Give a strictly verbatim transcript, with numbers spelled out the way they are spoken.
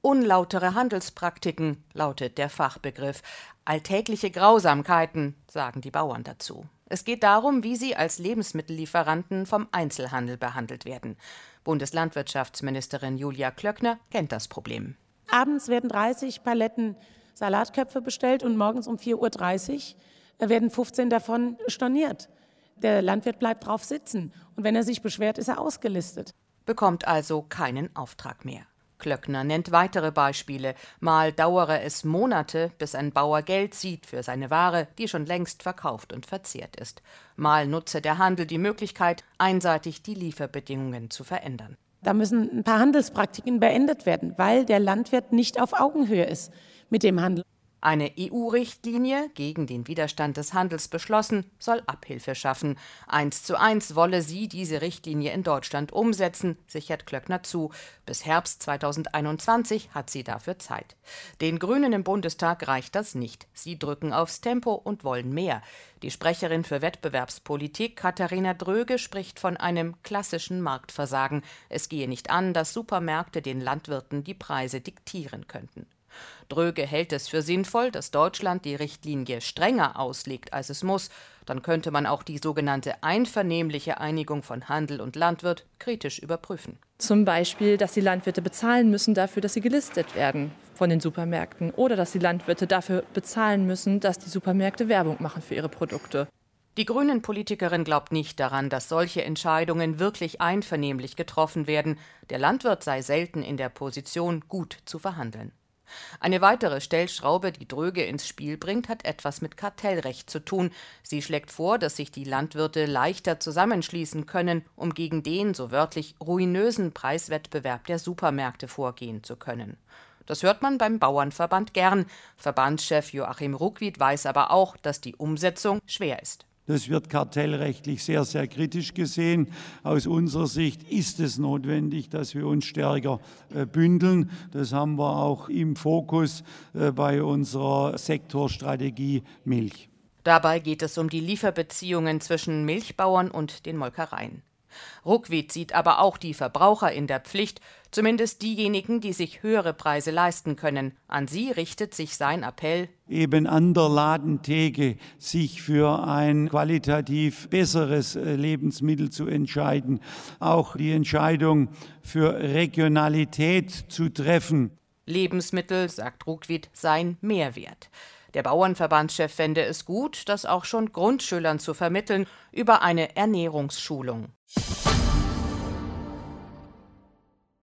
Unlautere Handelspraktiken lautet der Fachbegriff. Alltägliche Grausamkeiten, sagen die Bauern dazu. Es geht darum, wie sie als Lebensmittellieferanten vom Einzelhandel behandelt werden. Bundeslandwirtschaftsministerin Julia Klöckner kennt das Problem. Abends werden dreißig Paletten Salatköpfe bestellt und morgens um vier Uhr dreißig werden fünfzehn davon storniert. Der Landwirt bleibt drauf sitzen und wenn er sich beschwert, ist er ausgelistet. Bekommt also keinen Auftrag mehr. Klöckner nennt weitere Beispiele. Mal dauere es Monate, bis ein Bauer Geld sieht für seine Ware, die schon längst verkauft und verzehrt ist. Mal nutze der Handel die Möglichkeit, einseitig die Lieferbedingungen zu verändern. Da müssen ein paar Handelspraktiken beendet werden, weil der Landwirt nicht auf Augenhöhe ist mit dem Handel. Eine E U-Richtlinie, gegen den Widerstand des Handels beschlossen, soll Abhilfe schaffen. Eins zu eins wolle sie diese Richtlinie in Deutschland umsetzen, sichert Klöckner zu. Bis Herbst zweitausendeinundzwanzig hat sie dafür Zeit. Den Grünen im Bundestag reicht das nicht. Sie drücken aufs Tempo und wollen mehr. Die Sprecherin für Wettbewerbspolitik, Katharina Dröge, spricht von einem klassischen Marktversagen. Es gehe nicht an, dass Supermärkte den Landwirten die Preise diktieren könnten. Dröge hält es für sinnvoll, dass Deutschland die Richtlinie strenger auslegt, als es muss. Dann könnte man auch die sogenannte einvernehmliche Einigung von Handel und Landwirt kritisch überprüfen. Zum Beispiel, dass die Landwirte bezahlen müssen dafür, dass sie gelistet werden von den Supermärkten. Oder dass die Landwirte dafür bezahlen müssen, dass die Supermärkte Werbung machen für ihre Produkte. Die Grünen-Politikerin glaubt nicht daran, dass solche Entscheidungen wirklich einvernehmlich getroffen werden. Der Landwirt sei selten in der Position, gut zu verhandeln. Eine weitere Stellschraube, die Dröge ins Spiel bringt, hat etwas mit Kartellrecht zu tun. Sie schlägt vor, dass sich die Landwirte leichter zusammenschließen können, um gegen den, so wörtlich, ruinösen Preiswettbewerb der Supermärkte vorgehen zu können. Das hört man beim Bauernverband gern. Verbandschef Joachim Ruckwied weiß aber auch, dass die Umsetzung schwer ist. Das wird kartellrechtlich sehr, sehr kritisch gesehen. Aus unserer Sicht ist es notwendig, dass wir uns stärker äh, bündeln. Das haben wir auch im Fokus äh, bei unserer Sektorstrategie Milch. Dabei geht es um die Lieferbeziehungen zwischen Milchbauern und den Molkereien. Ruckwied sieht aber auch die Verbraucher in der Pflicht, zumindest diejenigen, die sich höhere Preise leisten können. An sie richtet sich sein Appell, eben an der Ladentheke sich für ein qualitativ besseres Lebensmittel zu entscheiden, auch die Entscheidung für Regionalität zu treffen. Lebensmittel, sagt Ruckwied, seien Mehrwert. Der Bauernverbandschef fände es gut, das auch schon Grundschülern zu vermitteln über eine Ernährungsschulung.